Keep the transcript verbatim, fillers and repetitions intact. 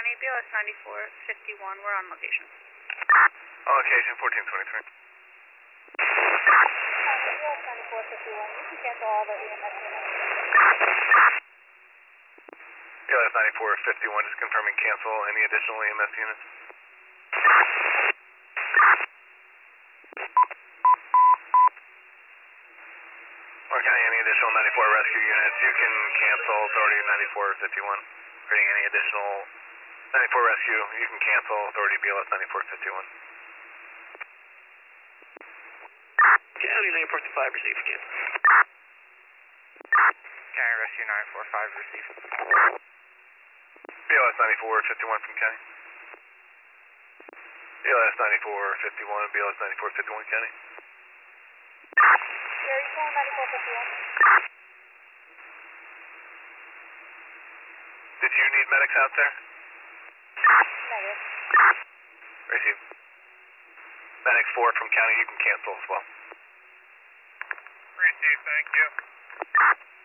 County, B L S ninety-four fifty-one, we're on location. On location, fourteen twenty-three. B L S ninety-four fifty-one, you can cancel all the E M S units. B L S ninety-four fifty-one, just confirming cancel any additional E M S units. Orange County, any additional ninety-four rescue units, you can cancel authority ninety-four fifty-one. Creating any additional ninety-four rescue, you can cancel authority B L S ninety-four fifty-one. County nine four five, receive cancel. County rescue nine four five, receive. B L S ninety-four fifty-one from County. B L S ninety-four fifty-one, B L S ninety-four fifty-one County. Yeah, are you calling ninety-four fifty-one? Did you need medics out there? Negative. Receive. Medic four from County, you can cancel as well. Receive, thank you.